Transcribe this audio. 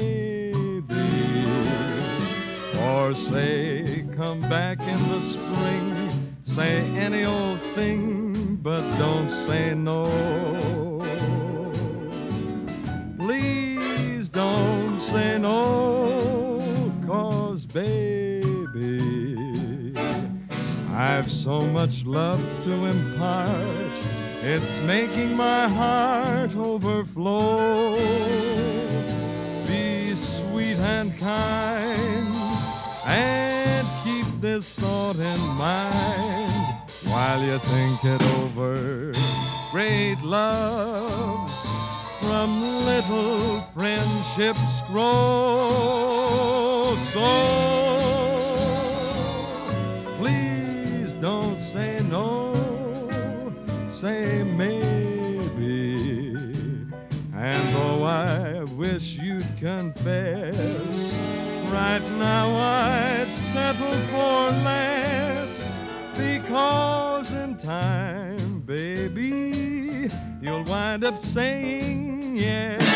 maybe. Or say, come back in the spring. Say any old thing, but don't say no. Please don't say no, 'cause baby, I've so much love to impart. It's making my heart overflow. Be sweet and kind, and keep this thought in mind while you think it over. Great loves from little friendships grow. So please don't say no, say maybe. And though I wish you'd confess, right now I'd settle for less, because in time, baby, you'll wind up saying yes.